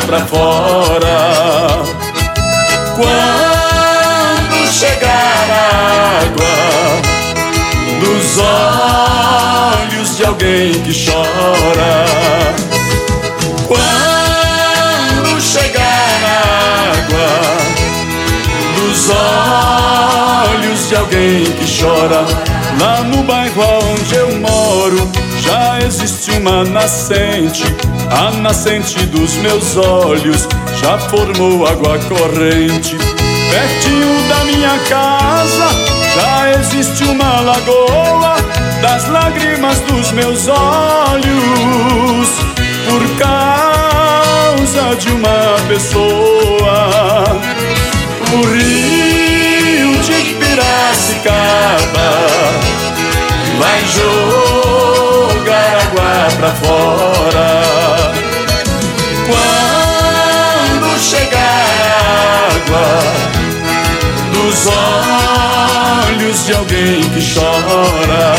pra fora. Quando chegar a água dos olhos de alguém que chora. Quando chegar a água dos olhos de alguém que chora. Lá no bairro onde eu moro já existe uma nascente. A nascente dos meus olhos já formou água corrente. Pertinho da minha casa já existe uma lagoa das lágrimas dos meus olhos, por causa de uma pessoa. O rio de Piracicaba vai jogar água pra fora. Quando chegar a água dos olhos de alguém que chora.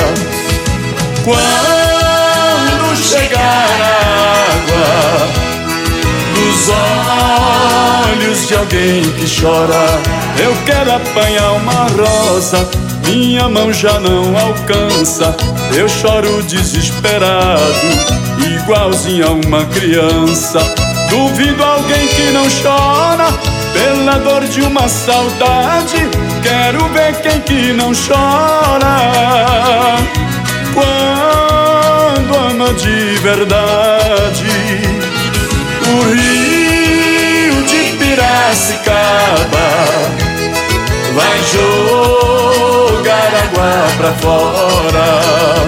Quando chegar a água dos olhos de alguém que chora. Eu quero apanhar uma rosa, minha mão já não alcança. Eu choro desesperado, igualzinho a uma criança. Duvido alguém que não chora pela dor de uma saudade. Quero ver quem que não chora quando ama de verdade. O rio de Piracicaba vai jogar água pra fora.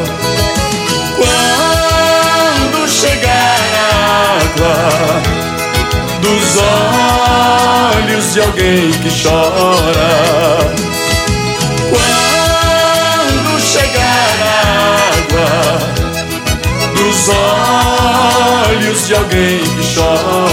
Quando chegar a água dos olhos de alguém que chora. Quando chegar a água dos olhos de alguém que chora.